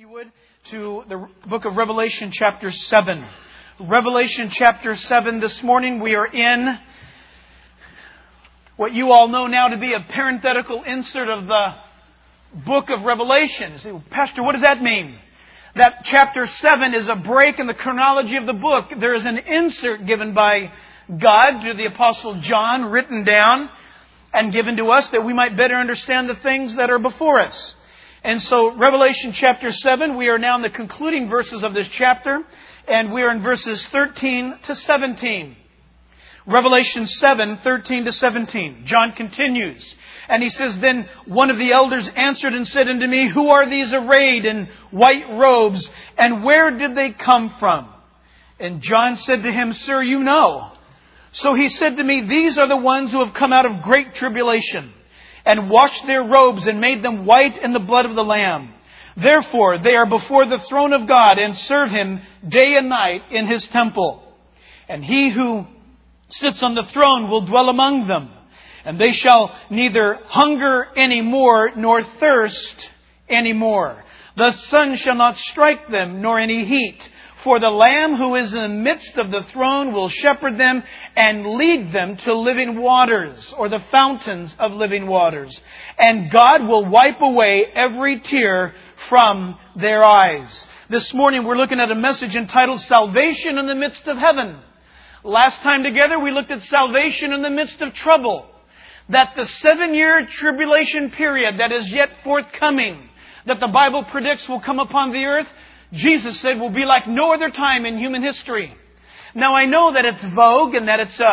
you would, to the book of Revelation chapter 7. Revelation chapter 7. This morning we are in what you all know now to be a parenthetical insert of the book of Revelation. You say, well, Pastor, what does that mean? That chapter 7 is a break in the chronology of the book. There is an insert given by God to the Apostle John, written down and given to us that we might better understand the things that are before us. And so, Revelation chapter 7, we are now in the concluding verses of this chapter, and we are in verses 13 to 17. Revelation 7, 13 to 17. John continues, and he says, Then one of the elders answered and said unto me, Who are these arrayed in white robes, and where did they come from? And John said to him, Sir, you know. So he said to me, These are the ones who have come out of great tribulation, and washed their robes and made them white in the blood of the Lamb. Therefore they are before the throne of God and serve Him day and night in His temple. And He who sits on the throne will dwell among them. And they shall neither hunger any more nor thirst any more. The sun shall not strike them nor any heat. For the Lamb who is in the midst of the throne will shepherd them and lead them to living waters, or the fountains of living waters. And God will wipe away every tear from their eyes. This morning we're looking at a message entitled Salvation in the Midst of Heaven. Last time together we looked at salvation in the midst of trouble. That the 7-year tribulation period that is yet forthcoming, that the Bible predicts will come upon the earth, Jesus said will be like no other time in human history. Now I know that it's vogue and that it's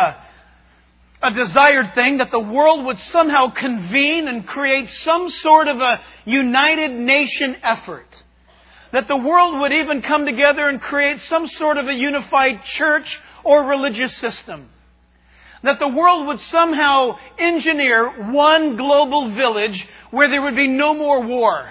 a desired thing that the world would somehow convene and create some sort of a united nation effort. That the world would even come together and create some sort of a unified church or religious system. That the world would somehow engineer one global village where there would be no more war.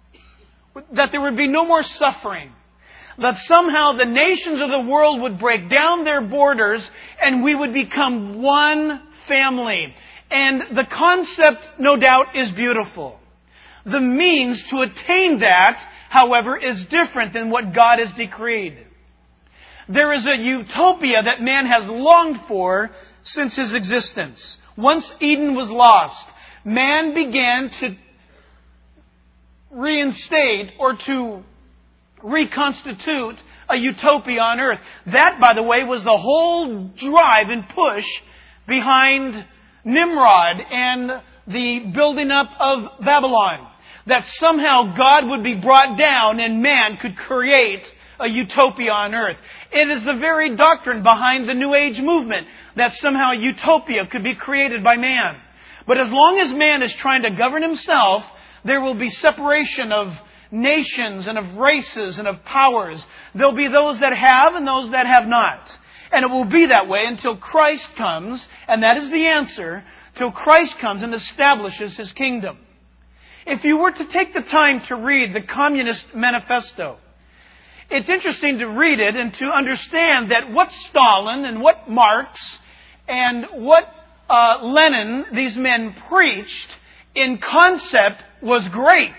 That there would be no more suffering. That somehow the nations of the world would break down their borders and we would become one family. And the concept, no doubt, is beautiful. The means to attain that, however, is different than what God has decreed. There is a utopia that man has longed for since his existence. Once Eden was lost, man began to reinstate or to reconstitute a utopia on earth. That, by the way, was the whole drive and push behind Nimrod and the building up of Babylon. That somehow God would be brought down and man could create a utopia on earth. It is the very doctrine behind the New Age movement, that somehow utopia could be created by man. But as long as man is trying to govern himself, there will be separation of nations and of races and of powers. There'll be those that have and those that have not. And it will be that way until Christ comes, and that is the answer, till Christ comes and establishes His kingdom. If you were to take the time to read the Communist Manifesto, it's interesting to read it and to understand that what Stalin and what Marx and what Lenin, these men preached in concept was great.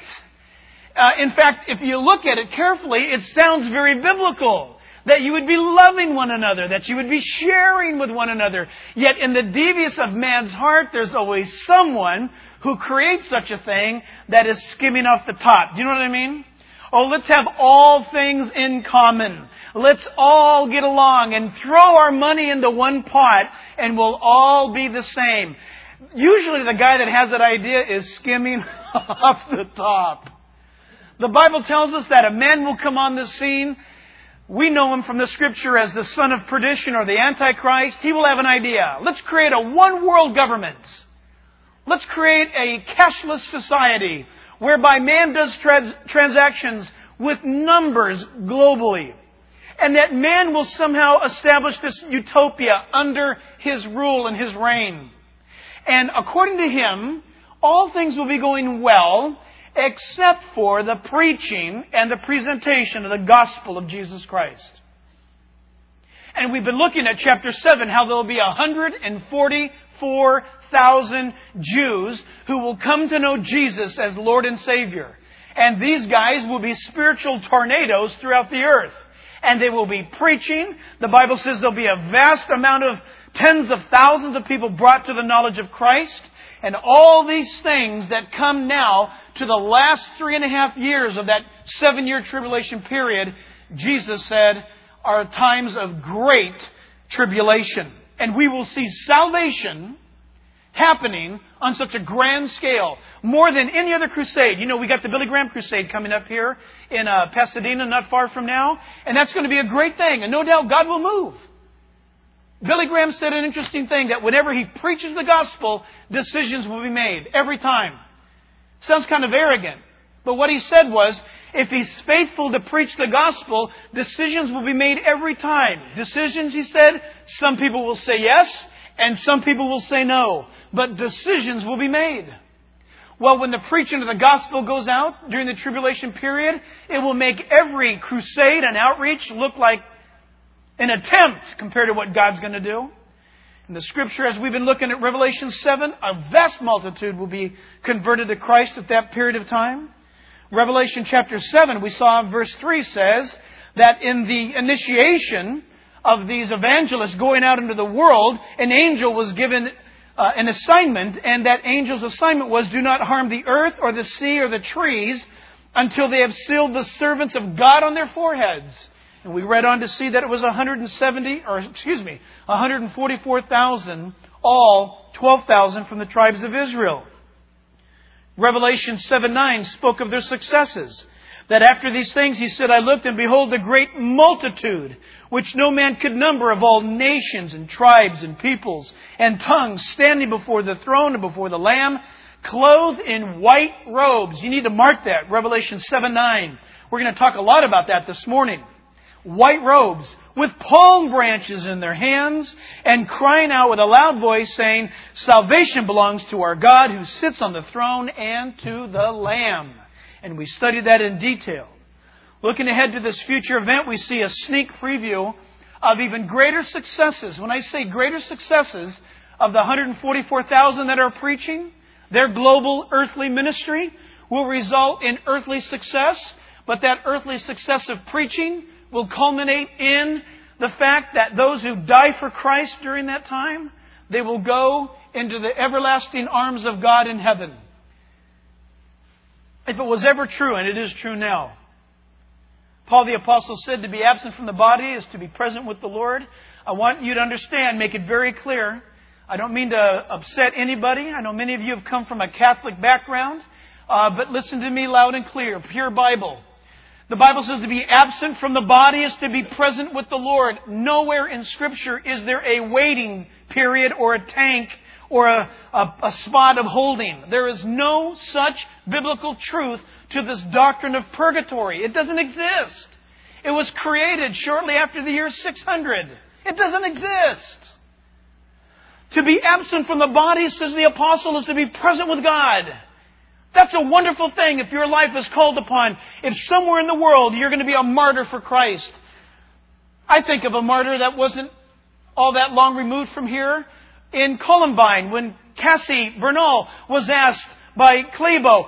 In fact, if you look at it carefully, it sounds very biblical. That you would be loving one another, that you would be sharing with one another. Yet in the devious of man's heart, there's always someone who creates such a thing that is skimming off the top. Do you know what I mean? Oh, let's have all things in common. Let's all get along and throw our money into one pot and we'll all be the same. Usually the guy that has that idea is skimming off the top. The Bible tells us that a man will come on the scene. We know him from the Scripture as the son of perdition or the Antichrist. He will have an idea. Let's create a one world government. Let's create a cashless society whereby man does transactions with numbers globally. And that man will somehow establish this utopia under his rule and his reign. And according to him, all things will be going well except for the preaching and the presentation of the gospel of Jesus Christ. And we've been looking at chapter 7, how there will be 144,000 Jews who will come to know Jesus as Lord and Savior. And these guys will be spiritual tornadoes throughout the earth. And they will be preaching. The Bible says there'll be a vast amount of tens of thousands of people brought to the knowledge of Christ. And all these things that come now to the last 3.5 years of that 7-year tribulation period, Jesus said, are times of great tribulation. And we will see salvation happening on such a grand scale, more than any other crusade. You know, we got the Billy Graham crusade coming up here in Pasadena, not far from now, and that's going to be a great thing, and no doubt God will move. Billy Graham said an interesting thing, that whenever he preaches the gospel, decisions will be made, every time. Sounds kind of arrogant, but what he said was, if he's faithful to preach the gospel, decisions will be made every time. Decisions, he said, some people will say yes, and some people will say no. But decisions will be made. Well, when the preaching of the gospel goes out during the tribulation period, it will make every crusade and outreach look like an attempt compared to what God's going to do. In the Scripture, as we've been looking at Revelation 7, a vast multitude will be converted to Christ at that period of time. Revelation chapter 7, we saw in verse 3 says that in the initiation of these evangelists going out into the world, an angel was given an assignment, and that angel's assignment was, do not harm the earth or the sea or the trees until they have sealed the servants of God on their foreheads. And we read on to see that it was 144,000, all 12,000 from the tribes of Israel. Revelation 7:9 spoke of their successes. That after these things, he said, I looked, and behold, a great multitude, which no man could number, of all nations and tribes and peoples and tongues, standing before the throne and before the Lamb, clothed in white robes. You need to mark that, Revelation 7:9. We're going to talk a lot about that this morning. White robes, with palm branches in their hands, and crying out with a loud voice, saying, salvation belongs to our God who sits on the throne and to the Lamb. And we studied that in detail. Looking ahead to this future event, we see a sneak preview of even greater successes. When I say greater successes of the 144,000 that are preaching, their global earthly ministry will result in earthly success. But that earthly success of preaching will culminate in the fact that those who die for Christ during that time, they will go into the everlasting arms of God in heaven. If it was ever true, and it is true now, Paul the Apostle said to be absent from the body is to be present with the Lord. I want you to understand, make it very clear. I don't mean to upset anybody. I know many of you have come from a Catholic background. But listen to me loud and clear. Pure Bible. The Bible says to be absent from the body is to be present with the Lord. Nowhere in Scripture is there a waiting period or a tank or a spot of holding. There is no such biblical truth to this doctrine of purgatory. It doesn't exist. It was created shortly after the year 600. It doesn't exist. To be absent from the body, says the apostle, is to be present with God. That's a wonderful thing if your life is called upon. If somewhere in the world you're going to be a martyr for Christ. I think of a martyr that wasn't all that long removed from here. In Columbine, when Cassie Bernal was asked by Klebo,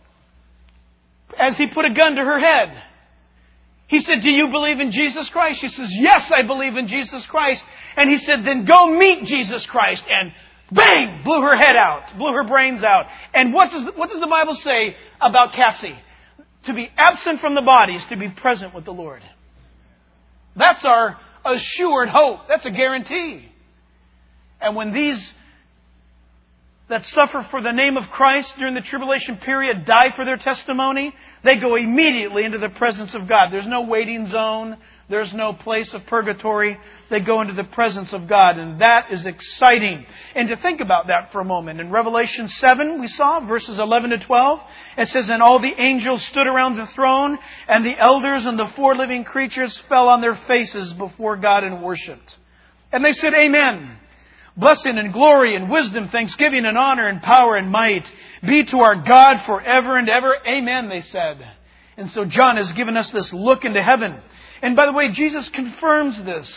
as he put a gun to her head, he said, do you believe in Jesus Christ? She says, yes, I believe in Jesus Christ. And he said, then go meet Jesus Christ. And bang! Blew her head out. Blew her brains out. And what does the Bible say about Cassie? To be absent from the body is to be present with the Lord. That's our assured hope. That's a guarantee. And when these that suffer for the name of Christ during the tribulation period die for their testimony, they go immediately into the presence of God. There's no waiting zone. There's no place of purgatory. They go into the presence of God. And that is exciting. And to think about that for a moment. In Revelation 7, we saw verses 11 to 12. It says, and all the angels stood around the throne, and the elders and the 4 living creatures fell on their faces before God and worshipped. And they said, Amen. Blessing and glory and wisdom, thanksgiving and honor and power and might be to our God forever and ever. Amen, they said. And so John has given us this look into heaven. And by the way, Jesus confirms this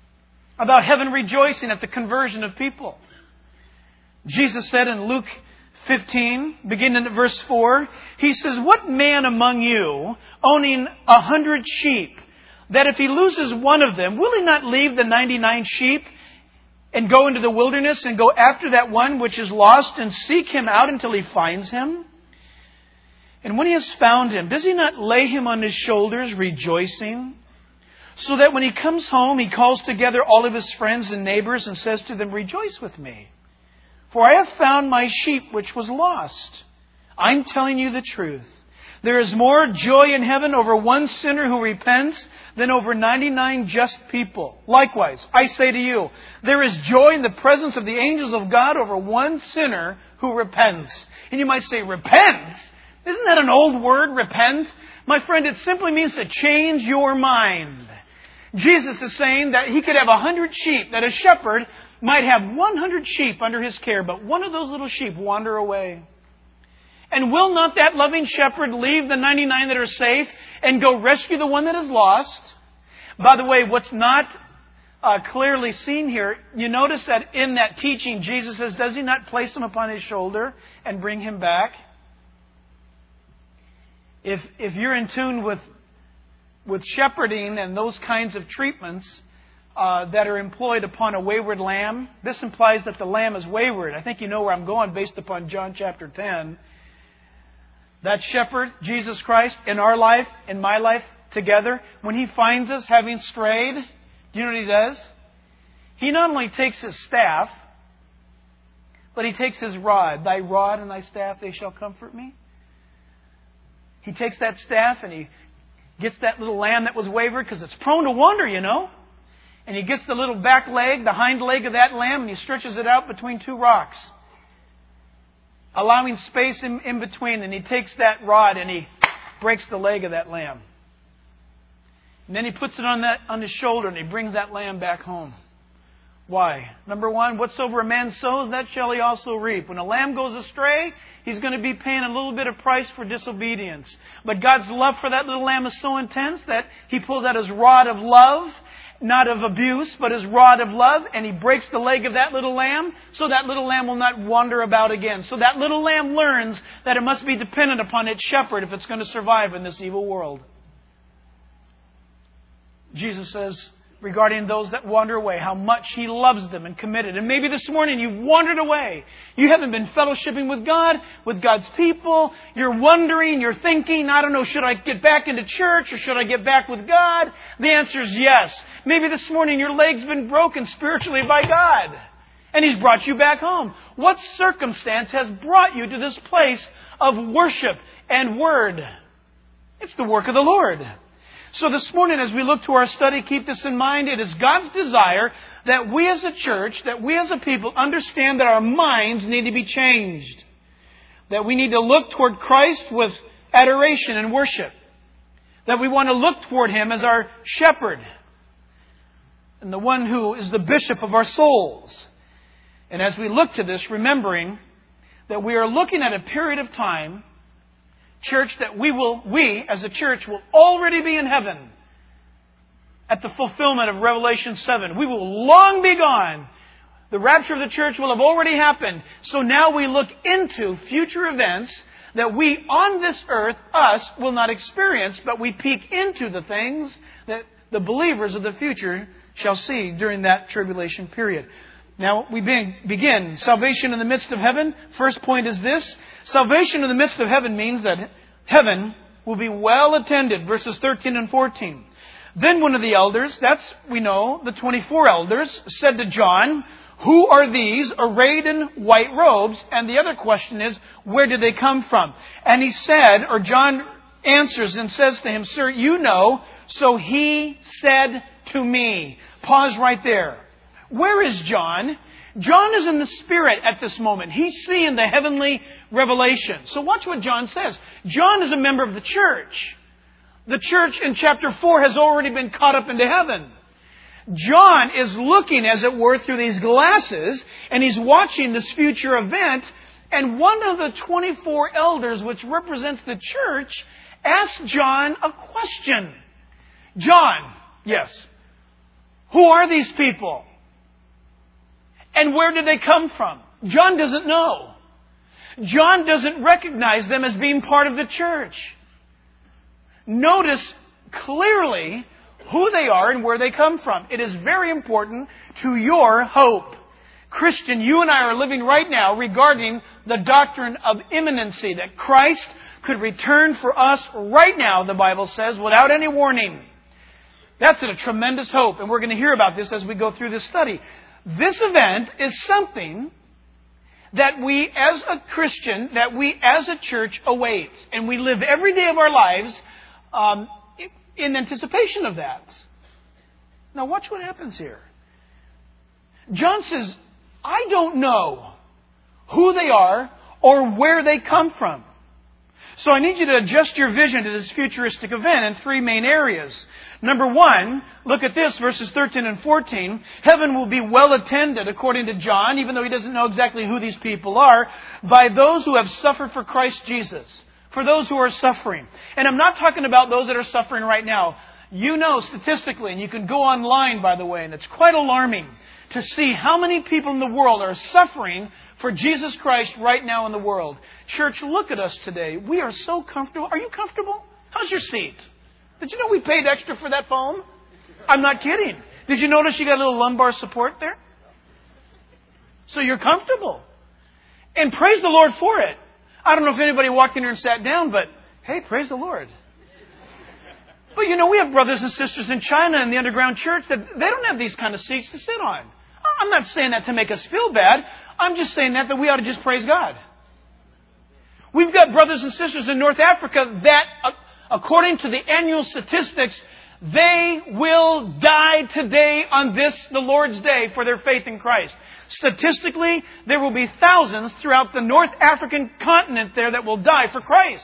about heaven rejoicing at the conversion of people. Jesus said in Luke 15, beginning at verse 4, he says, "What man among you, owning 100 sheep, that if he loses one of them, will he not leave the 99 sheep and go into the wilderness and go after that one which is lost and seek him out until he finds him? And when he has found him, does he not lay him on his shoulders, rejoicing? So that when he comes home, he calls together all of his friends and neighbors and says to them, 'Rejoice with me, for I have found my sheep which was lost.' I'm telling you the truth. There is more joy in heaven over one sinner who repents than over 99 just people. Likewise, I say to you, there is joy in the presence of the angels of God over one sinner who repents." And you might say, repent? Isn't that an old word, repent? My friend, it simply means to change your mind. Jesus is saying that he could have 100 sheep, that a shepherd might have 100 sheep under his care, but one of those little sheep wander away. And will not that loving shepherd leave the 99 that are safe and go rescue the one that is lost? By the way, what's not clearly seen here, you notice that in that teaching, Jesus says, does he not place him upon his shoulder and bring him back? If you're in tune with shepherding and those kinds of treatments that are employed upon a wayward lamb, this implies that the lamb is wayward. I think you know where I'm going based upon John chapter 10. That shepherd, Jesus Christ, in our life, in my life, together, when he finds us having strayed, do you know what he does? He not only takes his staff, but he takes his rod. "Thy rod and thy staff, they shall comfort me." He takes that staff and he gets that little lamb that was wayward, because it's prone to wander, you know. And he gets the little back leg, the hind leg of that lamb, and he stretches it out between two rocks, allowing space in between. And he takes that rod and he breaks the leg of that lamb. And then he puts it on his shoulder and he brings that lamb back home. Why? Number one, whatsoever a man sows, that shall he also reap. When a lamb goes astray, he's going to be paying a little bit of price for disobedience. But God's love for that little lamb is so intense that he pulls out his rod of love, not of abuse, but his rod of love, and he breaks the leg of that little lamb, so that little lamb will not wander about again. So that little lamb learns that it must be dependent upon its shepherd if it's going to survive in this evil world. Jesus says regarding those that wander away, how much he loves them and committed. And maybe this morning you've wandered away. You haven't been fellowshipping with God, with God's people. You're wondering, you're thinking, I don't know, should I get back into church or should I get back with God? The answer is yes. Maybe this morning your leg's been broken spiritually by God, and he's brought you back home. What circumstance has brought you to this place of worship and word? It's the work of the Lord. So this morning, as we look to our study, keep this in mind. It is God's desire that we as a church, that we as a people understand that our minds need to be changed. That we need to look toward Christ with adoration and worship. That we want to look toward Him as our shepherd and the one who is the bishop of our souls. And as we look to this, remembering that we are looking at a period of time, church, that we as a church will already be in heaven at the fulfillment of Revelation 7. We will long be gone. The rapture of the church will have already happened. So now we look into future events that we on this earth, us, will not experience, but we peek into the things that the believers of the future shall see during that tribulation period. Now, we begin. Salvation in the midst of heaven. First point is this. Salvation in the midst of heaven means that heaven will be well attended. Verses 13 and 14. Then one of the elders, that's, we know, the 24 elders, said to John, "Who are these arrayed in white robes?" And the other question is, where did they come from? And he said, or John answers and says to him, "Sir, you know." So he said to me. Pause right there. Where is John? John is in the Spirit at this moment. He's seeing the heavenly revelation. So watch what John says. John is a member of the church. The church in chapter 4 has already been caught up into heaven. John is looking, as it were, through these glasses, and he's watching this future event. And one of the 24 elders, which represents the church, asks John a question. John, yes, who are these people? And where did they come from? John doesn't know. John doesn't recognize them as being part of the church. Notice clearly who they are and where they come from. It is very important to your hope. Christian, you and I are living right now regarding the doctrine of imminency, that Christ could return for us right now, the Bible says, without any warning. That's a tremendous hope, and we're going to hear about this as we go through this study. This event is something that we as a Christian, that we as a church await, and we live every day of our lives in anticipation of that. Now watch what happens here. John says, I don't know who they are or where they come from. So I need you to adjust your vision to this futuristic event in three main areas. Number one, look at this, verses 13 and 14. Heaven will be well attended, according to John, even though he doesn't know exactly who these people are, by those who have suffered for Christ Jesus. For those who are suffering. And I'm not talking about those that are suffering right now. You know statistically, and you can go online, by the way, and it's quite alarming to see how many people in the world are suffering for Jesus Christ right now in the world. Church, look at us today. We are so comfortable. Are you comfortable? How's your seat? Did you know we paid extra for that foam? I'm not kidding. Did you notice you got a little lumbar support there? So you're comfortable. And praise the Lord for it. I don't know if anybody walked in here and sat down, but hey, praise the Lord. But you know, we have brothers and sisters in China in the underground church that they don't have these kind of seats to sit on. I'm not saying that to make us feel bad. I'm just saying that we ought to just praise God. We've got brothers and sisters in North Africa that, according to the annual statistics, they will die today on this, the Lord's Day, for their faith in Christ. Statistically, there will be thousands throughout the North African continent there that will die for Christ.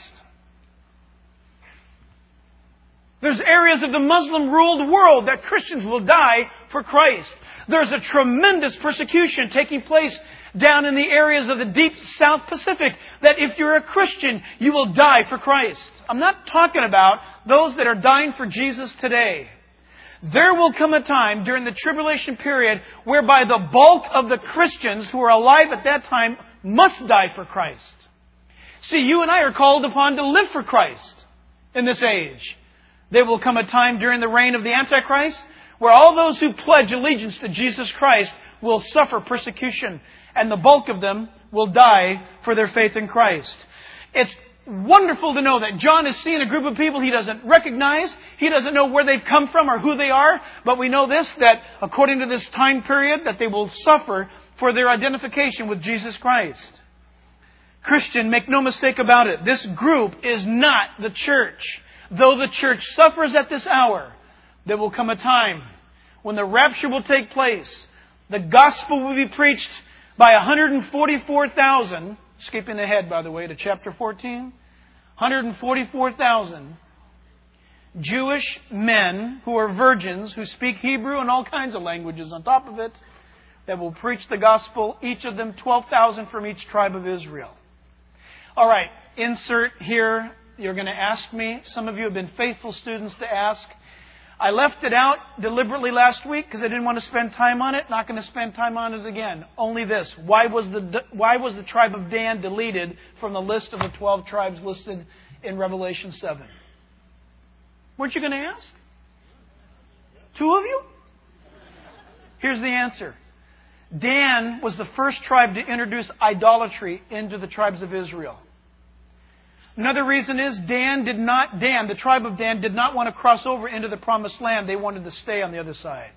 There's areas of the Muslim-ruled world that Christians will die for Christ. There's a tremendous persecution taking place down in the areas of the deep South Pacific that if you're a Christian, you will die for Christ. I'm not talking about those that are dying for Jesus today. There will come a time during the tribulation period whereby the bulk of the Christians who are alive at that time must die for Christ. See, you and I are called upon to live for Christ in this age. There will come a time during the reign of the Antichrist where all those who pledge allegiance to Jesus Christ will suffer persecution, and the bulk of them will die for their faith in Christ. It's wonderful to know that John is seeing a group of people he doesn't recognize. He doesn't know where they've come from or who they are. But we know this, that according to this time period, that they will suffer for their identification with Jesus Christ. Christian, make no mistake about it. This group is not the church. Though the church suffers at this hour, there will come a time when the rapture will take place. The gospel will be preached by 144,000, skipping ahead, by the way, to chapter 14. 144,000 Jewish men who are virgins, who speak Hebrew and all kinds of languages on top of it, that will preach the gospel, each of them 12,000 from each tribe of Israel. All right, insert here. You're going to ask me. Some of you have been faithful students to ask. I left it out deliberately last week because I didn't want to spend time on it. Not going to spend time on it again. Only this. Why was the tribe of Dan deleted from the list of the 12 tribes listed in Revelation 7? Weren't you going to ask? Two of you? Here's the answer. Dan was the first tribe to introduce idolatry into the tribes of Israel. Another reason is the tribe of Dan did not want to cross over into the promised land. They wanted to stay on the other side.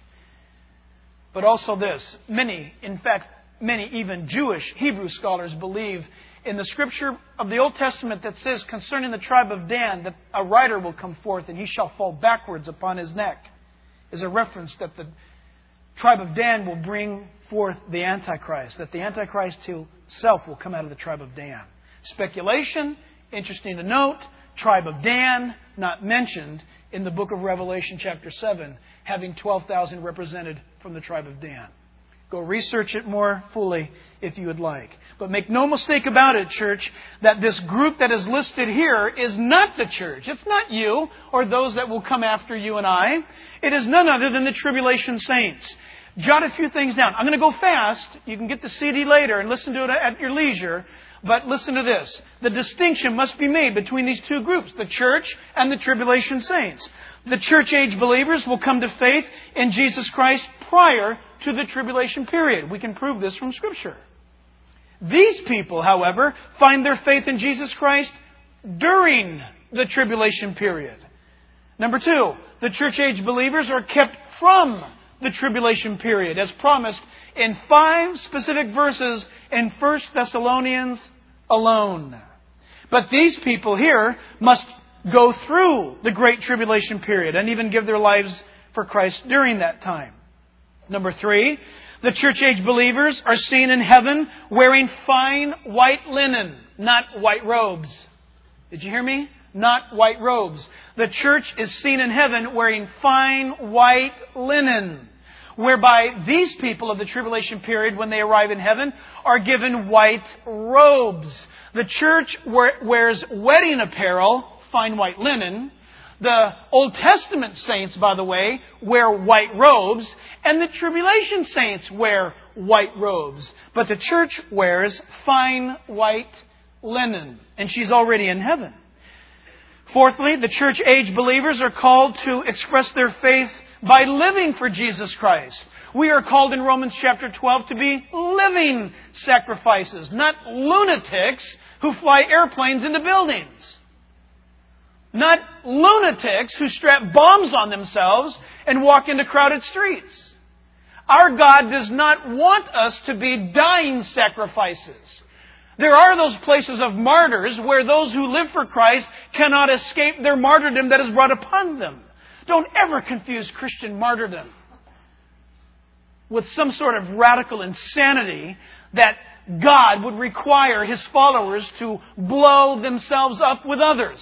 But also this, many even Jewish Hebrew scholars believe in the scripture of the Old Testament that says concerning the tribe of Dan that a rider will come forth and he shall fall backwards upon his neck, is a reference that the tribe of Dan will bring forth the Antichrist, that the Antichrist himself will come out of the tribe of Dan. Speculation. Interesting to note, tribe of Dan, not mentioned in the book of Revelation chapter 7, having 12,000 represented from the tribe of Dan. Go research it more fully if you would like. But make no mistake about it, church, that this group that is listed here is not the church. It's not you or those that will come after you and I. It is none other than the tribulation saints. Jot a few things down. I'm going to go fast. You can get the CD later and listen to it at your leisure. But listen to this. The distinction must be made between these two groups, the church and the tribulation saints. The church-age believers will come to faith in Jesus Christ prior to the tribulation period. We can prove this from Scripture. These people, however, find their faith in Jesus Christ during the tribulation period. Number two, the church-age believers are kept from the tribulation period, as promised in 5 specific verses in 1 Thessalonians alone. But these people here must go through the great tribulation period and even give their lives for Christ during that time. Number 3, the church-age believers are seen in heaven wearing fine white linen, not white robes. Did you hear me? Not white robes. The church is seen in heaven wearing fine white linen, whereby these people of the tribulation period, when they arrive in heaven, are given white robes. The church wears wedding apparel, fine white linen. The Old Testament saints, by the way, wear white robes, and the tribulation saints wear white robes. But the church wears fine white linen, and she's already in heaven. Fourthly, the church-age believers are called to express their faith by living for Jesus Christ. We are called in Romans chapter 12 to be living sacrifices, not lunatics who fly airplanes into buildings. Not lunatics who strap bombs on themselves and walk into crowded streets. Our God does not want us to be dying sacrifices. There are those places of martyrs where those who live for Christ cannot escape their martyrdom that is brought upon them. Don't ever confuse Christian martyrdom with some sort of radical insanity that God would require His followers to blow themselves up with others.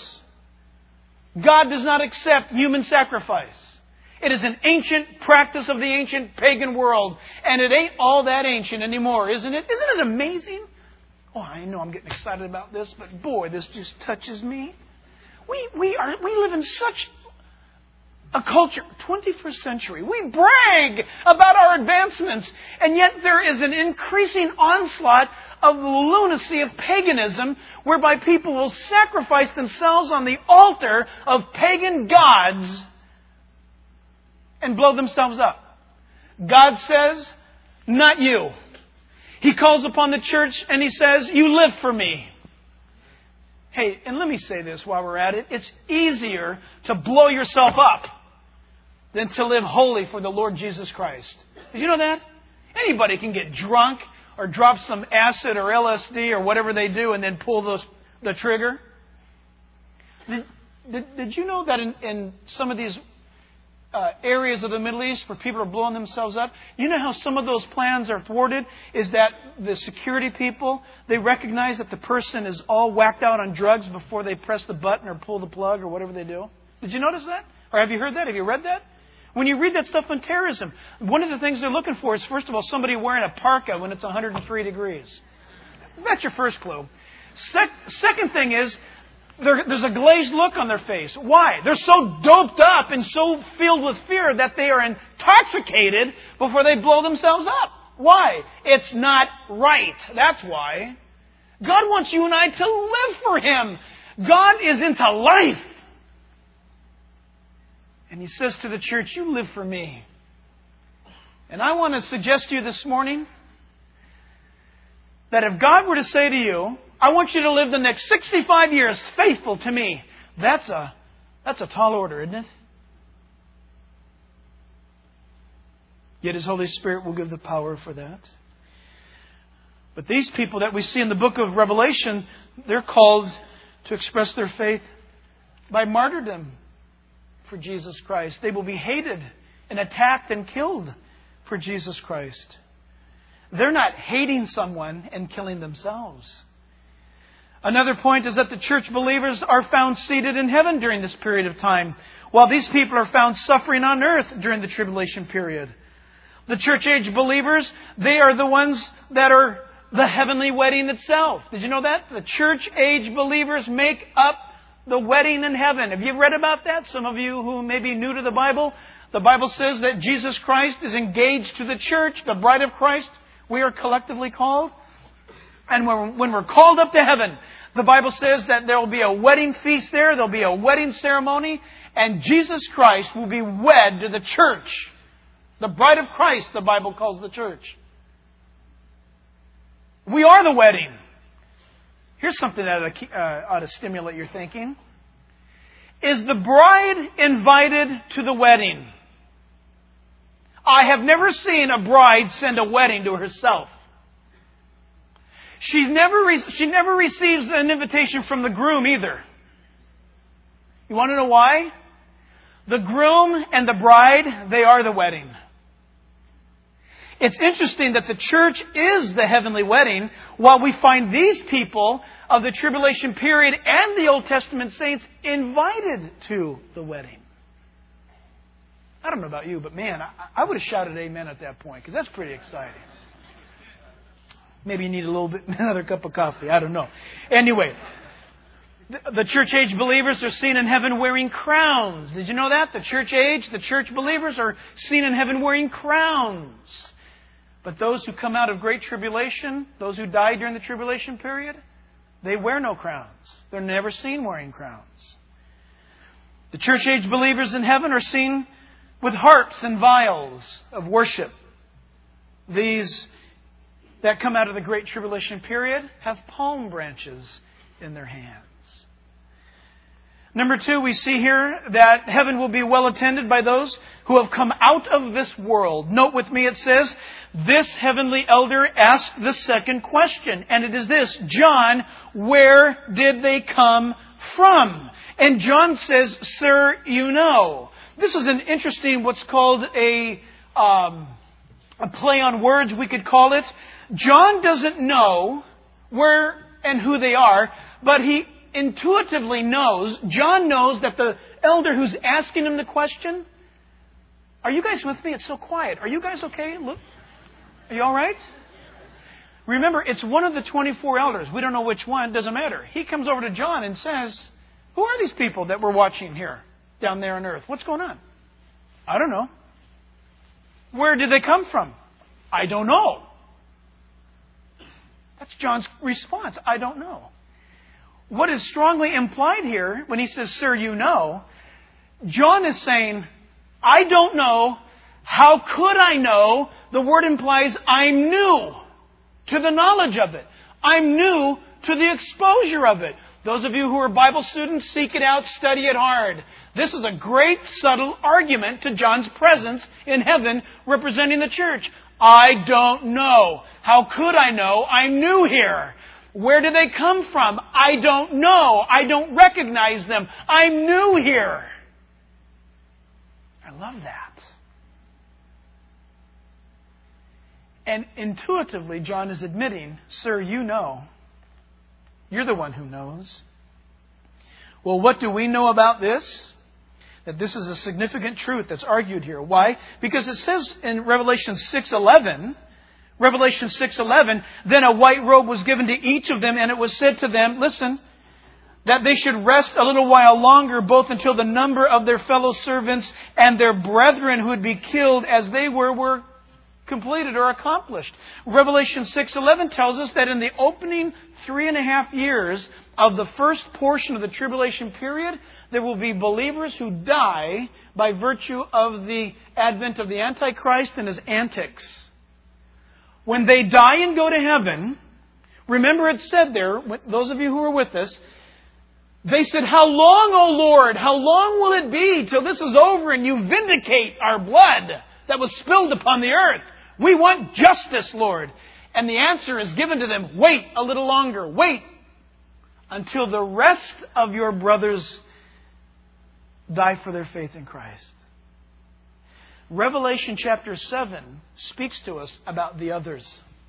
God does not accept human sacrifice. It is an ancient practice of the ancient pagan world, and it ain't all that ancient anymore, isn't it? Isn't it amazing? Oh, I know I'm getting excited about this, but boy, this just touches me. We live in such a culture, 21st century. We brag about our advancements, and yet there is an increasing onslaught of the lunacy of paganism, whereby people will sacrifice themselves on the altar of pagan gods and blow themselves up. God says, not you. He calls upon the church and He says, you live for me. Hey, and let me say this while we're at it. It's easier to blow yourself up than to live holy for the Lord Jesus Christ. Did you know that? Anybody can get drunk or drop some acid or LSD or whatever they do and then pull the trigger. Did you know that in some of these areas of the Middle East where people are blowing themselves up, you know how some of those plans are thwarted? Is that the security people, they recognize that the person is all whacked out on drugs before they press the button or pull the plug or whatever they do. Did you notice that? Or have you heard that? Have you read that? When you read that stuff on terrorism, one of the things they're looking for is, first of all, somebody wearing a parka when it's 103 degrees. That's your first clue. Second thing is, there's a glazed look on their face. Why? They're so doped up and so filled with fear that they are intoxicated before they blow themselves up. Why? It's not right. That's why. God wants you and I to live for Him. God is into life. And He says to the church, you live for me. And I want to suggest to you this morning that if God were to say to you, I want you to live the next 65 years faithful to me, that's a tall order, isn't it? Yet His Holy Spirit will give the power for that. But these people that we see in the book of Revelation, they're called to express their faith by martyrdom for Jesus Christ. They will be hated and attacked and killed for Jesus Christ. They're not hating someone and killing themselves. Another point is that the church believers are found seated in heaven during this period of time, while these people are found suffering on earth during the tribulation period. The church-age believers, they are the ones that are the heavenly wedding itself. Did you know that? The church-age believers make up the wedding in heaven. Have you read about that? Some of you who may be new to the Bible says that Jesus Christ is engaged to the church, the bride of Christ, we are collectively called. And when we're called up to heaven, the Bible says that there will be a wedding feast there. There'll be a wedding ceremony. And Jesus Christ will be wed to the church. The bride of Christ, the Bible calls the church. We are the wedding. Here's something that ought to stimulate your thinking. Is the bride invited to the wedding? I have never seen a bride send a wedding to herself. She never receives an invitation from the groom either. You want to know why? The groom and the bride, they are the wedding. It's interesting that the church is the heavenly wedding, while we find these people of the tribulation period and the Old Testament saints invited to the wedding. I don't know about you, but man, I would have shouted amen at that point, because that's pretty exciting. Maybe you need a little bit, another cup of coffee. I don't know. Anyway, the church age believers are seen in heaven wearing crowns. Did you know that? The church believers are seen in heaven wearing crowns. But those who come out of great tribulation, those who died during the tribulation period, they wear no crowns. They're never seen wearing crowns. The church age believers in heaven are seen with harps and vials of worship. These that come out of the great tribulation period have palm branches in their hands. Number 2, we see here that heaven will be well attended by those who have come out of this world. Note with me, it says, this heavenly elder asked the second question, and it is this: John, where did they come from? And John says, sir, you know. This is an interesting, what's called a play on words, we could call it. John doesn't know where and who they are, but he intuitively knows, John knows that the elder who's asking him the question, are you guys with me? It's so quiet. Are you guys okay? Look, are you all right? Remember, it's one of the 24 elders. We don't know which one. It doesn't matter. He comes over to John and says, who are these people that we're watching here down there on earth? What's going on? I don't know. Where did they come from? I don't know. That's John's response. I don't know. What is strongly implied here when he says, sir, you know, John is saying, I don't know. How could I know? The word implies I'm new to the knowledge of it. I'm new to the exposure of it. Those of you who are Bible students, seek it out, study it hard. This is a great, subtle argument to John's presence in heaven representing the church. I don't know. How could I know? I'm new here. Where did they come from? I don't know. I don't recognize them. I'm new here. I love that. And intuitively, John is admitting, sir, you know. You're the one who knows. Well, what do we know about this? That this is a significant truth that's argued here. Why? Because it says in Revelation 6:11, then a white robe was given to each of them, and it was said to them, listen, that they should rest a little while longer, both until the number of their fellow servants and their brethren who would be killed as they were completed or accomplished. Revelation 6:11 tells us that in the opening 3.5 years of the first portion of the tribulation period, there will be believers who die by virtue of the advent of the Antichrist and his antics. When they die and go to heaven, remember it said there, those of you who are with us, they said, how long, O Lord, how long will it be till this is over and you vindicate our blood that was spilled upon the earth? We want justice, Lord. And the answer is given to them, wait a little longer, wait until the rest of your brothers die for their faith in Christ. Revelation chapter 7 speaks to us about the others.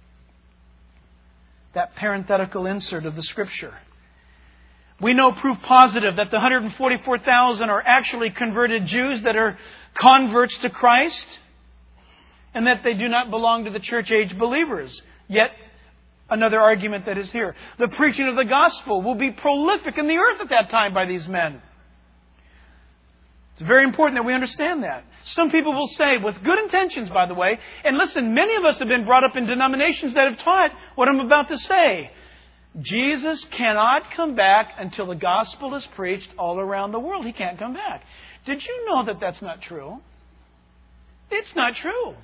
That parenthetical insert of the Scripture. We know proof positive that the 144,000 are actually converted Jews that are converts to Christ, and that they do not belong to the church age believers. Yet, another argument that is here. The preaching of the gospel will be prolific in the earth at that time by these men. It's very important that we understand that. Some people will say, with good intentions, by the way, and listen, many of us have been brought up in denominations that have taught what I'm about to say. Jesus cannot come back until the gospel is preached all around the world. He can't come back. Did you know that that's not true? It's not true.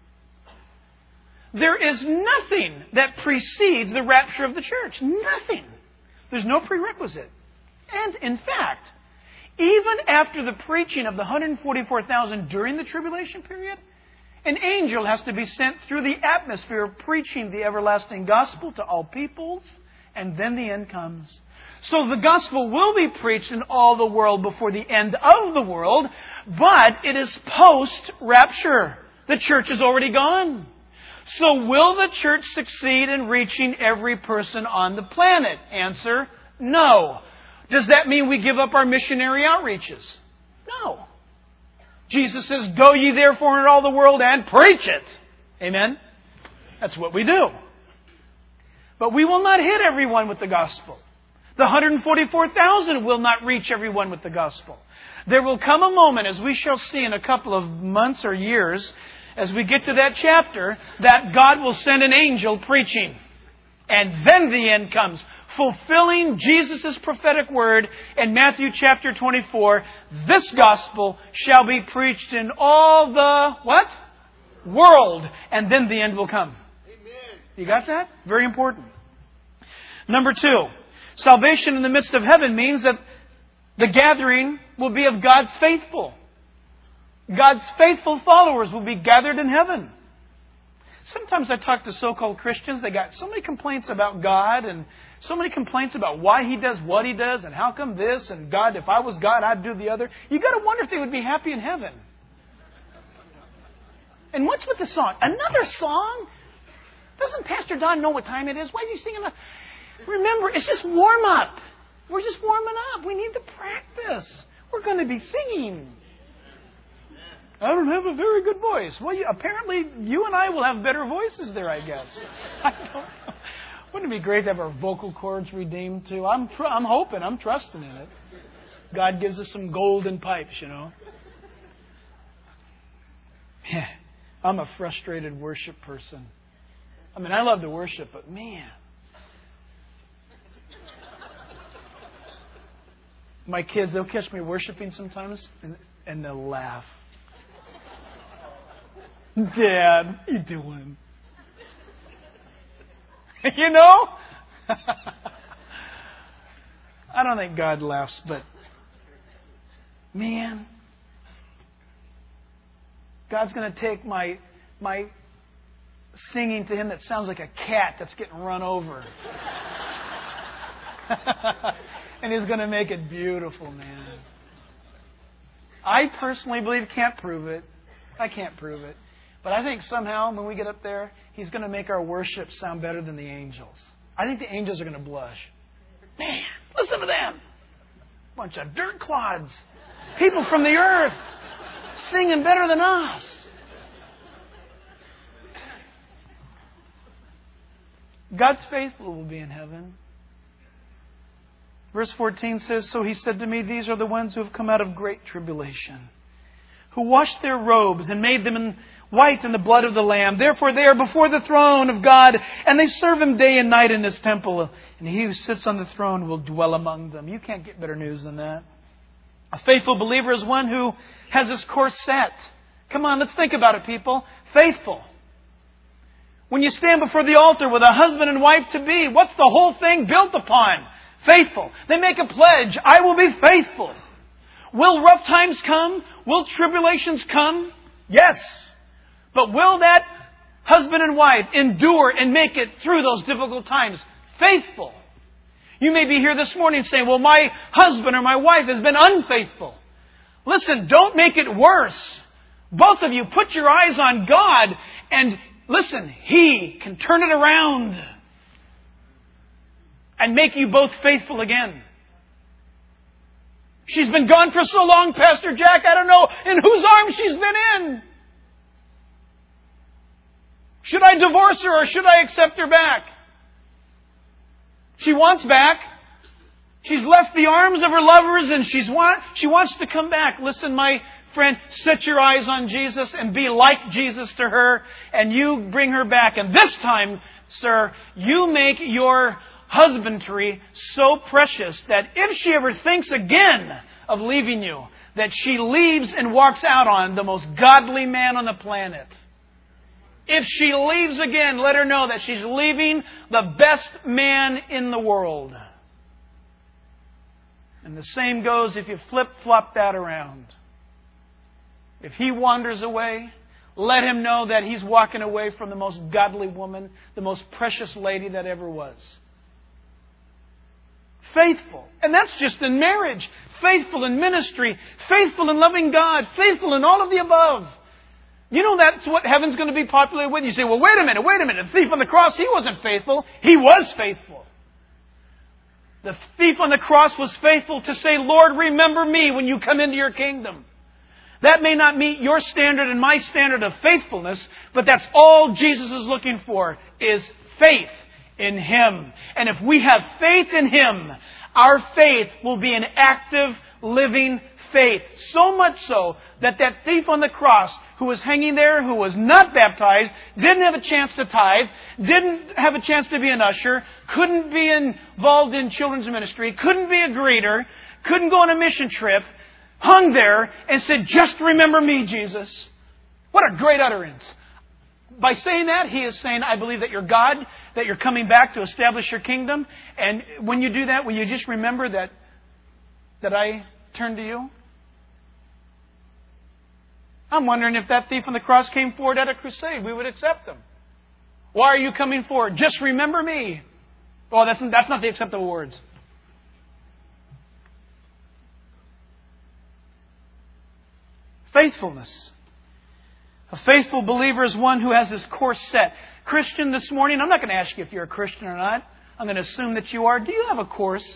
There is nothing that precedes the rapture of the church. Nothing. There's no prerequisite. And in fact, even after the preaching of the 144,000 during the tribulation period, an angel has to be sent through the atmosphere preaching the everlasting gospel to all peoples, and then the end comes. So the gospel will be preached in all the world before the end of the world, but it is post-rapture. The church is already gone. So will the church succeed in reaching every person on the planet? Answer, no. Does that mean we give up our missionary outreaches? No. Jesus says, go ye therefore into all the world and preach it. Amen? That's what we do. But we will not hit everyone with the gospel. The 144,000 will not reach everyone with the gospel. There will come a moment, as we shall see in a couple of months or years, as we get to that chapter, that God will send an angel preaching. And then the end comes, fulfilling Jesus' prophetic word in Matthew chapter 24. This gospel shall be preached in all the, what? World. And then the end will come. Amen. You got that? Very important. Number 2, salvation in the midst of heaven means that the gathering will be of God's faithful. God's faithful followers will be gathered in heaven. Sometimes I talk to so-called Christians. They got so many complaints about God and so many complaints about why He does what He does and how come this and God, if I was God, I'd do the other. You got to wonder if they would be happy in heaven. And what's with the song? Another song? Doesn't Pastor Don know what time it is? Why is he singing that? Remember, it's just warm up. We're just warming up. We need to practice. We're going to be singing. I don't have a very good voice. Well, apparently you and I will have better voices there, I guess. I don't know. Wouldn't it be great to have our vocal cords redeemed too? I'm hoping. I'm trusting in it. God gives us some golden pipes, you know. Yeah, I'm a frustrated worship person. I mean, I love to worship, but man. My kids, they'll catch me worshiping sometimes, and they'll laugh. Dad, what are you doing? You know? I don't think God laughs, but man, God's going to take my singing to Him that sounds like a cat that's getting run over. And He's going to make it beautiful, man. I personally believe, can't prove it. I can't prove it. But I think somehow when we get up there, He's going to make our worship sound better than the angels. I think the angels are going to blush. Man, listen to them. Bunch of dirt clods. People from the earth singing better than us. God's faithful will be in heaven. Verse 14 says, so He said to me, these are the ones who have come out of great tribulation, who washed their robes and made them in white in the blood of the Lamb. Therefore they are before the throne of God, and they serve Him day and night in His temple. And He who sits on the throne will dwell among them. You can't get better news than that. A faithful believer is one who has his course set. Come on, let's think about it, people. Faithful. When you stand before the altar with a husband and wife to be, what's the whole thing built upon? Faithful. They make a pledge. I will be faithful. Will rough times come? Will tribulations come? Yes. But will that husband and wife endure and make it through those difficult times? Faithful. You may be here this morning saying, well, my husband or my wife has been unfaithful. Listen, don't make it worse. Both of you put your eyes on God and listen, He can turn it around and make you both faithful again. She's been gone for so long, Pastor Jack, I don't know in whose arms she's been in. Should I divorce her or should I accept her back? She wants back. She's left the arms of her lovers and she wants to come back. Listen, my friend, set your eyes on Jesus and be like Jesus to her, and you bring her back. And this time, sir, you make your husbandry so precious that if she ever thinks again of leaving you, that she leaves and walks out on the most godly man on the planet. If she leaves again, let her know that she's leaving the best man in the world. And the same goes if you flip-flop that around. If he wanders away, let him know that he's walking away from the most godly woman, the most precious lady that ever was. Faithful. And that's just in marriage. Faithful in ministry. Faithful in loving God. Faithful in all of the above. You know that's what heaven's going to be popular with? You say, well, wait a minute. The thief on the cross, he wasn't faithful. He was faithful. The thief on the cross was faithful to say, Lord, remember me when you come into your kingdom. That may not meet your standard and my standard of faithfulness, but that's all Jesus is looking for, is faith in Him. And if we have faith in Him, our faith will be an active, living faith. So much so that thief on the cross who was hanging there, who was not baptized, didn't have a chance to tithe, didn't have a chance to be an usher, couldn't be involved in children's ministry, couldn't be a greeter, couldn't go on a mission trip, hung there and said, just remember me, Jesus. What a great utterance. By saying that, he is saying, I believe that you're God, that you're coming back to establish your kingdom. And when you do that, will you just remember that I turn to you? I'm wondering if that thief on the cross came forward at a crusade, we would accept him. Why are you coming forward? Just remember me. Oh, that's not the acceptable words. Faithfulness. A faithful believer is one who has his course set. Christian, this morning, I'm not going to ask you if you're a Christian or not. I'm going to assume that you are. Do you have a course?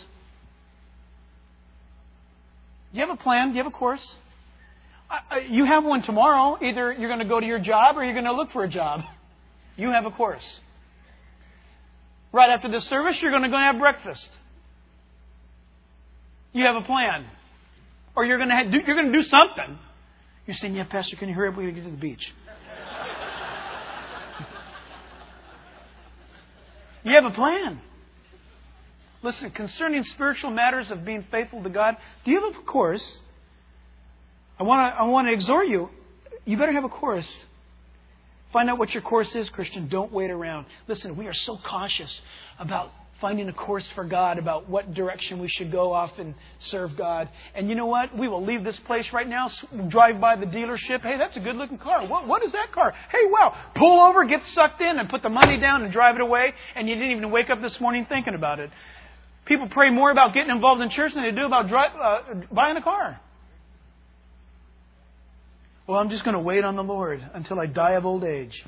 Do you have a plan? Do you have a course? You have one tomorrow. Either you're going to go to your job or you're going to look for a job. You have a course. Right after this service, you're going to go and have breakfast. You have a plan. Or you're going to do something. You're saying, yeah, Pastor, can you hurry up? We got to get to the beach. You have a plan. Listen, concerning spiritual matters of being faithful to God, do you have a course? I want to exhort you. You better have a course. Find out what your course is, Christian. Don't wait around. Listen, we are so cautious about finding a course for God, about what direction we should go off and serve God. And you know what? We will leave this place right now, drive by the dealership. Hey, that's a good-looking car. What is that car? Hey, wow. Pull over, get sucked in, and put the money down and drive it away, and you didn't even wake up this morning thinking about it. People pray more about getting involved in church than they do about buying a car. Well, I'm just going to wait on the Lord until I die of old age.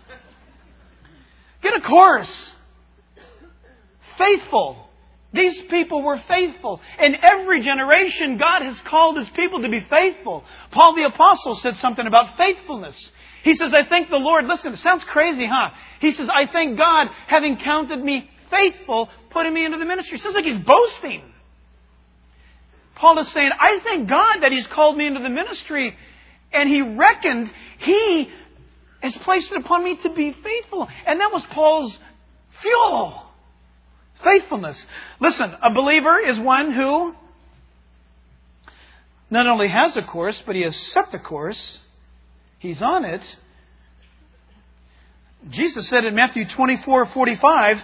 Get a course. Faithful. These people were faithful. In every generation, God has called His people to be faithful. Paul the Apostle said something about faithfulness. He says, I thank the Lord. Listen, it sounds crazy, huh? He says, I thank God, having counted me faithful, putting me into the ministry. It sounds like he's boasting. Paul is saying, I thank God that He's called me into the ministry. And he reckoned He has placed it upon me to be faithful. And that was Paul's fuel. Faithfulness. Listen, a believer is one who not only has a course, but he has set the course. He's on it. Jesus said in Matthew 24:45,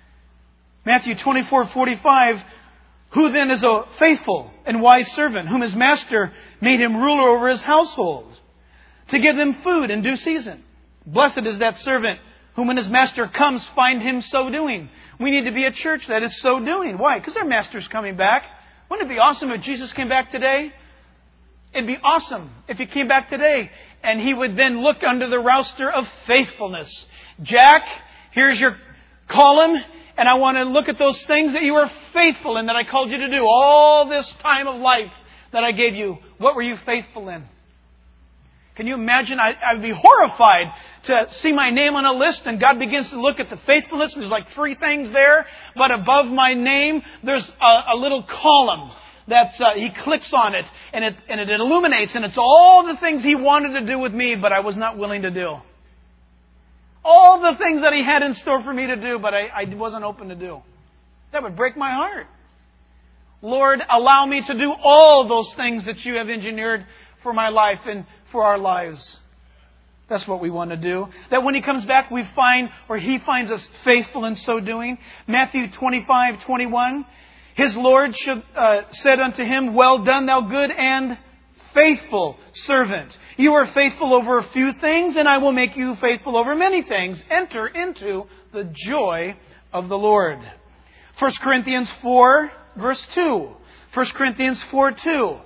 who then is a faithful and wise servant, whom his master made him ruler over his household, to give them food in due season? Blessed is that servant whom when his master comes, find him so doing. We need to be a church that is so doing. Why? Because our master's coming back. Wouldn't it be awesome if Jesus came back today? It'd be awesome if He came back today and He would then look under the roster of faithfulness. Jack, here's your column. And I want to look at those things that you were faithful in, that I called you to do. All this time of life that I gave you, what were you faithful in? Can you imagine? I'd be horrified to see my name on a list and God begins to look at the faithfulness. There's like 3 things there, but above my name, there's a little column that He clicks on it and it illuminates, and it's all the things He wanted to do with me, but I was not willing to do. All the things that He had in store for me to do, but I wasn't open to do. That would break my heart. Lord, allow me to do all those things that You have engineered for my life and for our lives. That's what we want to do. That when He comes back, we find, or He finds us faithful in so doing. Matthew 25:21. His Lord said unto him, Well done, thou good and faithful servant. You are faithful over a few things, and I will make you faithful over many things. Enter into the joy of the Lord. 1 Corinthians 4, verse 2. 1 Corinthians 4:2.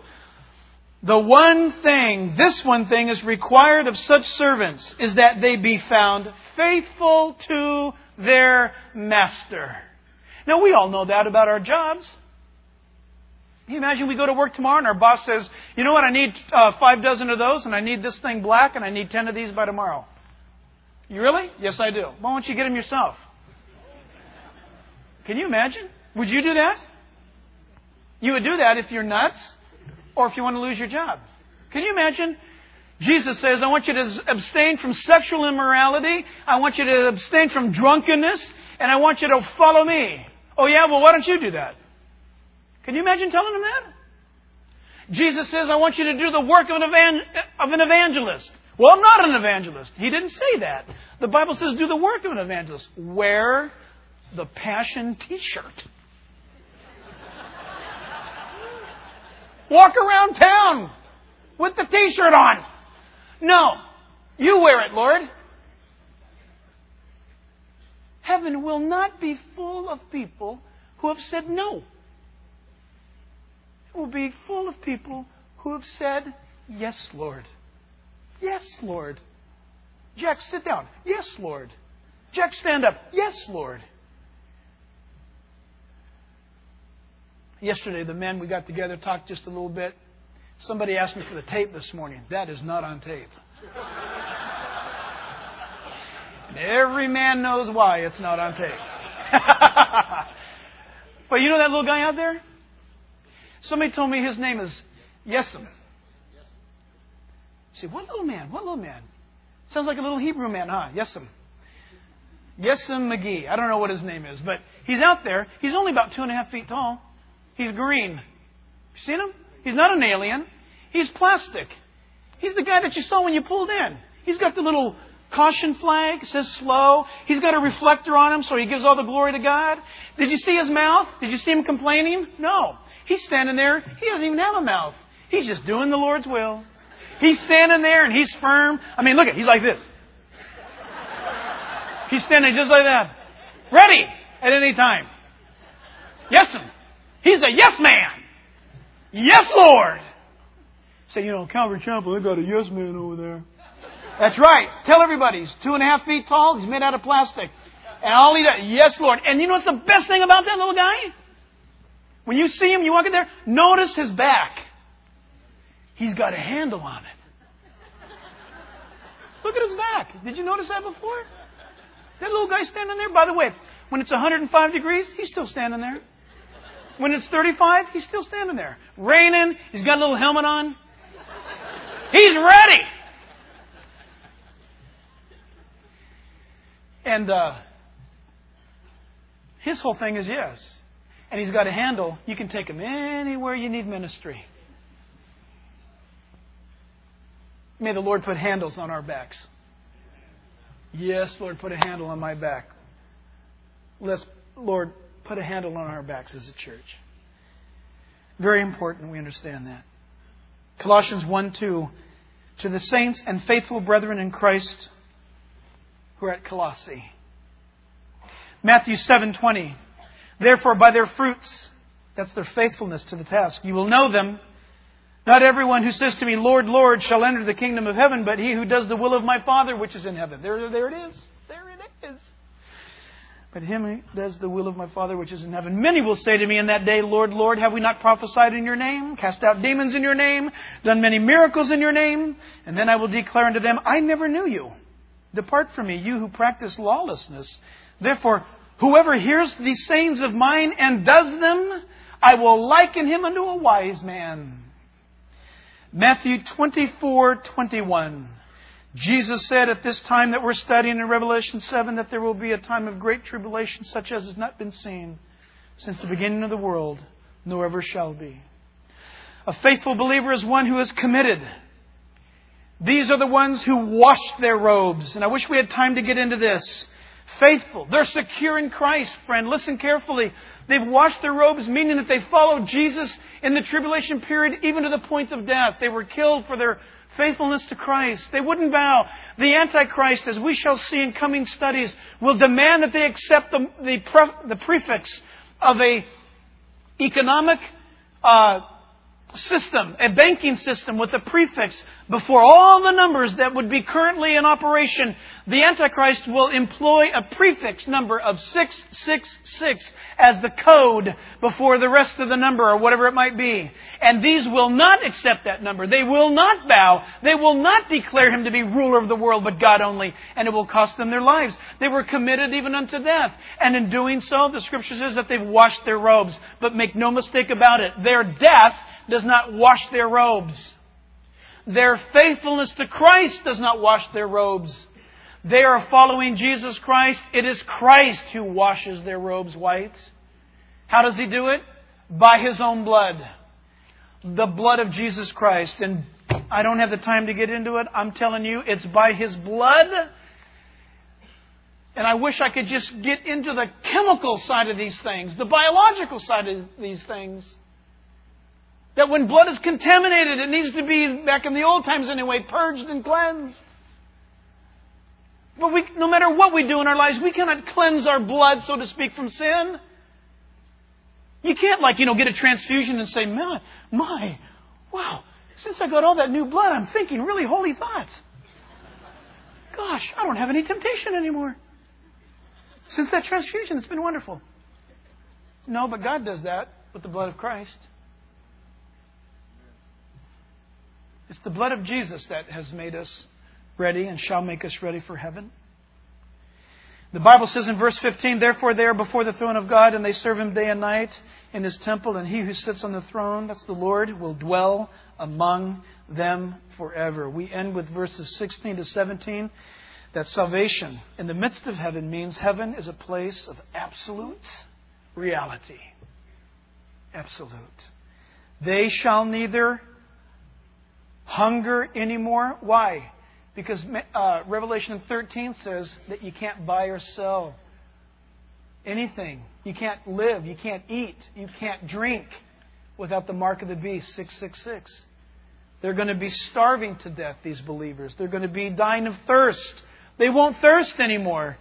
This one thing is required of such servants, is that they be found faithful to their master. Now, we all know that about our jobs. Can you imagine we go to work tomorrow and our boss says, you know what, I need 5 dozen of those, and I need this thing black, and I need 10 of these by tomorrow. You really? Yes, I do. Why don't you get them yourself? Can you imagine? Would you do that? You would do that if you're nuts or if you want to lose your job. Can you imagine? Jesus says, I want you to abstain from sexual immorality. I want you to abstain from drunkenness. And I want you to follow me. Oh yeah? Well, why don't you do that? Can you imagine telling him that? Jesus says, I want you to do the work of an evangelist. Well, I'm not an evangelist. He didn't say that. The Bible says do the work of an evangelist. Wear the Passion t-shirt. Walk around town with the t-shirt on. No. You wear it, Lord. Heaven will not be full of people who have said no. It will be full of people who have said, Yes, Lord. Yes, Lord. Jack, sit down. Yes, Lord. Jack, stand up. Yes, Lord. Yesterday, the men, we got together, talked just a little bit. Somebody asked me for the tape this morning. That is not on tape. And every man knows why it's not on tape. But you know that little guy out there? Somebody told me his name is Yesem. You say, what little man? What little man? Sounds like a little Hebrew man, huh? Yesem. Yesem McGee. I don't know what his name is, but he's out there. He's only about 2.5 feet tall. He's green. You seen him? He's not an alien. He's plastic. He's the guy that you saw when you pulled in. He's got the little caution flag. It says slow. He's got a reflector on him, so he gives all the glory to God. Did you see his mouth? Did you see him complaining? No. He's standing there. He doesn't even have a mouth. He's just doing the Lord's will. He's standing there and he's firm. I mean, look at, he's like this. He's standing just like that. Ready at any time. Yes'm. He's a yes man. Yes, Lord. Say, Calvary Chapel, they got a yes man over there. That's right. Tell everybody, he's 2.5 feet tall. He's made out of plastic. And all he does, yes, Lord. And you know what's the best thing about that little guy? When you see him, you walk in there, notice his back. He's got a handle on it. Look at his back. Did you notice that before? That little guy standing there, by the way, when it's 105 degrees, he's still standing there. When it's 35, he's still standing there. Raining, he's got a little helmet on. He's ready. And his whole thing is yes. And he's got a handle. You can take him anywhere you need ministry. May the Lord put handles on our backs. Yes, Lord, put a handle on my back. Lord, put a handle on our backs as a church. Very important we understand that. Colossians 1:2. To the saints and faithful brethren in Christ who are at Colossae. Matthew 7:20. Therefore, by their fruits, that's their faithfulness to the task, you will know them. Not everyone who says to me, Lord, Lord, shall enter the kingdom of heaven, but he who does the will of my Father which is in heaven. There it is. There it is. but him who does the will of my Father which is in heaven. Many will say to me in that day, Lord, Lord, have we not prophesied in your name, cast out demons in your name, done many miracles in your name? And then I will declare unto them, I never knew you. Depart from me, you who practice lawlessness. Therefore, whoever hears these sayings of mine and does them, I will liken him unto a wise man. Matthew 24:21. Jesus said at this time that we're studying in Revelation 7 that there will be a time of great tribulation such as has not been seen since the beginning of the world, nor ever shall be. A faithful believer is one who is committed. These are the ones who washed their robes. And I wish we had time to get into this. Faithful. They're secure in Christ, friend. Listen carefully. They've washed their robes, meaning that they followed Jesus in the tribulation period, even to the point of death. They were killed for their faithfulness to Christ. They wouldn't bow. The Antichrist, as we shall see in coming studies, will demand that they accept the prefix of a economic system, a banking system with a prefix before all the numbers that would be currently in operation. The Antichrist will employ a prefix number of 666 as the code before the rest of the number or whatever it might be. And these will not accept that number. They will not bow. They will not declare Him to be ruler of the world, but God only. And it will cost them their lives. They were committed even unto death. And in doing so, the Scripture says that they've washed their robes. But make no mistake about it, their death does not wash their robes. Their faithfulness to Christ does not wash their robes. They are following Jesus Christ. It is Christ who washes their robes white. How does He do it? By His own blood. The blood of Jesus Christ. And I don't have the time to get into it. I'm telling you, it's by His blood. And I wish I could just get into the chemical side of these things, the biological side of these things. That when blood is contaminated, it needs to be, back in the old times anyway, purged and cleansed. But no matter what we do in our lives, we cannot cleanse our blood, so to speak, from sin. You can't, get a transfusion and say, wow, since I got all that new blood, I'm thinking really holy thoughts. Gosh, I don't have any temptation anymore. Since that transfusion, it's been wonderful. No, but God does that with the blood of Christ. It's the blood of Jesus that has made us ready and shall make us ready for heaven. The Bible says in verse 15, therefore they are before the throne of God, and they serve Him day and night in His temple, and He who sits on the throne, that's the Lord, will dwell among them forever. We end with verses 16 to 17. That salvation in the midst of heaven means heaven is a place of absolute reality. Absolute. They shall neither hunger anymore. Why? Because Revelation 13 says that you can't buy or sell anything. You can't live. You can't eat. You can't drink without the mark of the beast, 666. They're going to be starving to death, these believers. They're going to be dying of thirst. They won't thirst anymore.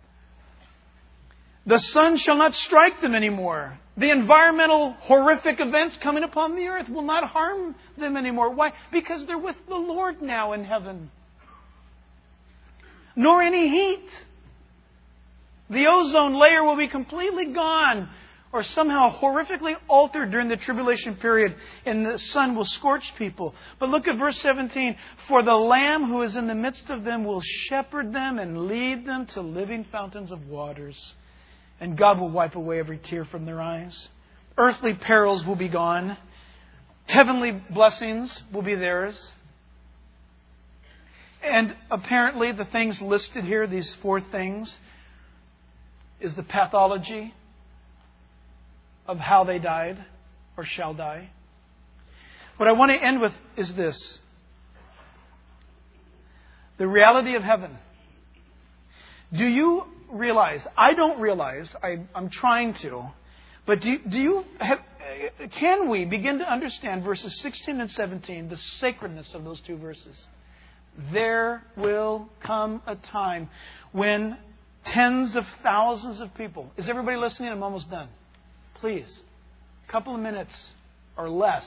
The sun shall not strike them anymore. The environmental horrific events coming upon the earth will not harm them anymore. Why? Because they're with the Lord now in heaven. Nor any heat. The ozone layer will be completely gone or somehow horrifically altered during the tribulation period, and the sun will scorch people. But look at verse 17. For the Lamb who is in the midst of them will shepherd them and lead them to living fountains of waters. And God will wipe away every tear from their eyes. Earthly perils will be gone. Heavenly blessings will be theirs. And apparently the things listed here, these 4 things, is the pathology of how they died or shall die. What I want to end with is this. The reality of heaven. Do you realize, I don't realize, I'm trying to, but can we begin to understand verses 16 and 17, the sacredness of those 2 verses? There will come a time when tens of thousands of people, is everybody listening? I'm almost done. Please, a couple of minutes or less.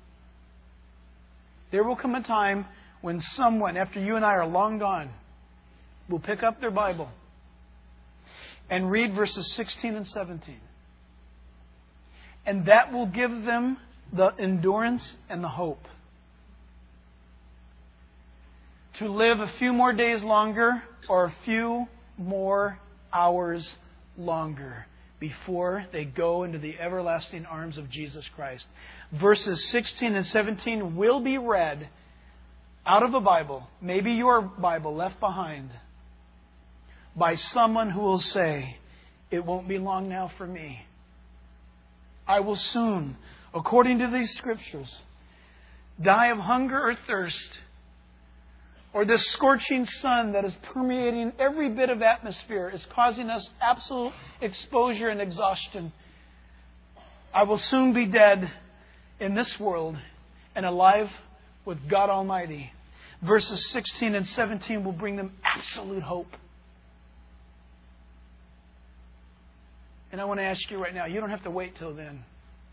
There will come a time when someone, after you and I are long gone, will pick up their Bible and read verses 16 and 17. And that will give them the endurance and the hope to live a few more days longer or a few more hours longer before they go into the everlasting arms of Jesus Christ. Verses 16 and 17 will be read out of a Bible, maybe your Bible left behind, by someone who will say, "It won't be long now for me. I will soon, according to these Scriptures, die of hunger or thirst, or this scorching sun that is permeating every bit of atmosphere is causing us absolute exposure and exhaustion. I will soon be dead in this world and alive with God Almighty." Verses 16 and 17 will bring them absolute hope. And I want to ask you right now, you don't have to wait till then.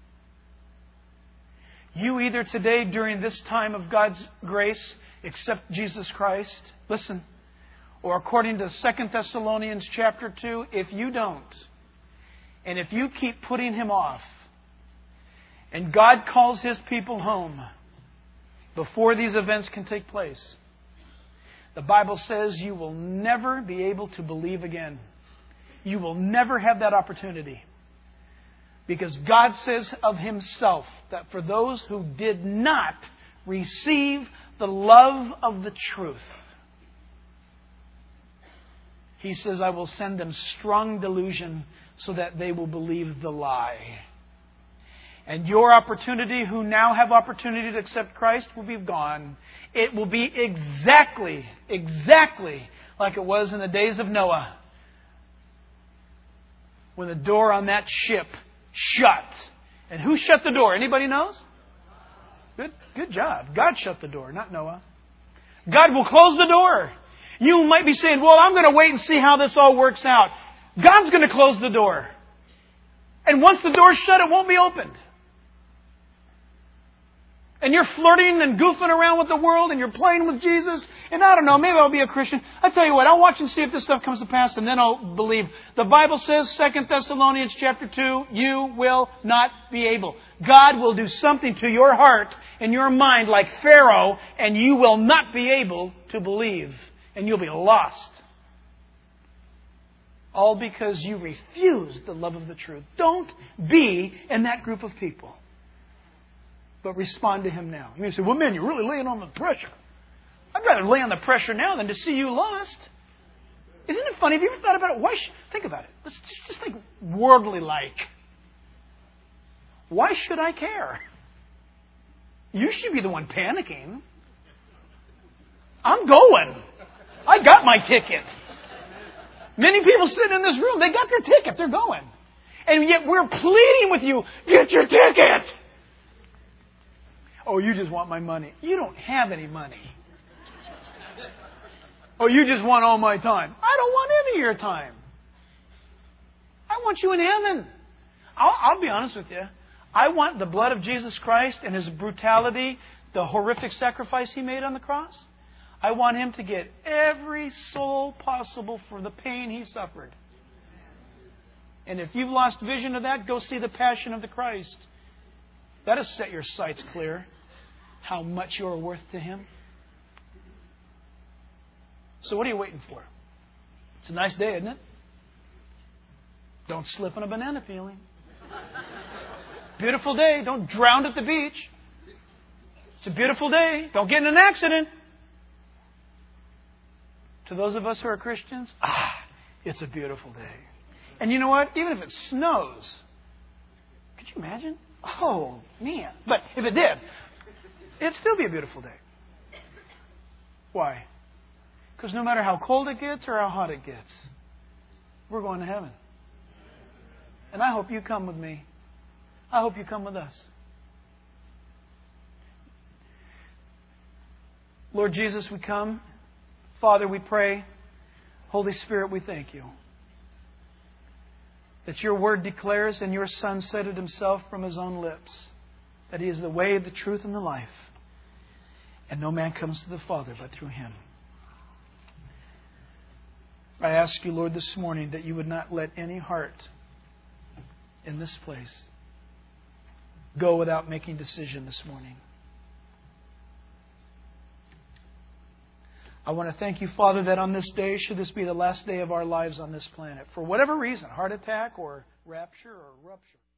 You either today, during this time of God's grace, accept Jesus Christ, listen, or according to 2 Thessalonians chapter 2, if you don't, and if you keep putting Him off, and God calls His people home before these events can take place, the Bible says you will never be able to believe again. You will never have that opportunity. Because God says of Himself that for those who did not receive the love of the truth, He says, "I will send them strong delusion so that they will believe the lie." And your opportunity, who now have opportunity to accept Christ, will be gone. It will be exactly like it was in the days of Noah, when the door on that ship shut. And who shut the door? Anybody knows? Good job. God shut the door, not Noah. God will close the door. You might be saying, "Well, I'm going to wait and see how this all works out." God's going to close the door. And once the door's shut, it won't be opened. And you're flirting and goofing around with the world and you're playing with Jesus. And I don't know, maybe I'll be a Christian. I tell you what, I'll watch and see if this stuff comes to pass and then I'll believe. The Bible says, 2 Thessalonians chapter 2, you will not be able. God will do something to your heart and your mind like Pharaoh, and you will not be able to believe. And you'll be lost. All because you refuse the love of the truth. Don't be in that group of people. But respond to Him now. You may say, "Well, man, you're really laying on the pressure." I'd rather lay on the pressure now than to see you lost. Isn't it funny? Have you ever thought about it? Think about it. Let's just think worldly-like. Why should I care? You should be the one panicking. I'm going. I got my ticket. Many people sitting in this room, they got their ticket. They're going. And yet we're pleading with you, get your ticket. "Oh, you just want my money." You don't have any money. "Oh, you just want all my time." I don't want any of your time. I want you in heaven. I'll be honest with you. I want the blood of Jesus Christ and His brutality, the horrific sacrifice He made on the cross. I want Him to get every soul possible for the pain He suffered. And if you've lost vision of that, go see the Passion of the Christ. That has set your sights clear. How much you're worth to Him. So what are you waiting for? It's a nice day, isn't it? Don't slip on a banana peeling. Beautiful day. Don't drown at the beach. It's a beautiful day. Don't get in an accident. To those of us who are Christians, it's a beautiful day. And you know what? Even if it snows, could you imagine? Oh, man. But if it did, it'd still be a beautiful day. Why? Because no matter how cold it gets or how hot it gets, we're going to heaven. And I hope you come with me. I hope you come with us. Lord Jesus, we come. Father, we pray. Holy Spirit, we thank you that your word declares, and your Son said it Himself from His own lips, that He is the way, the truth, and the life. And no man comes to the Father but through Him. I ask you, Lord, this morning that you would not let any heart in this place go without making decision this morning. I want to thank you, Father, that on this day, should this be the last day of our lives on this planet, for whatever reason, heart attack or rapture or rupture,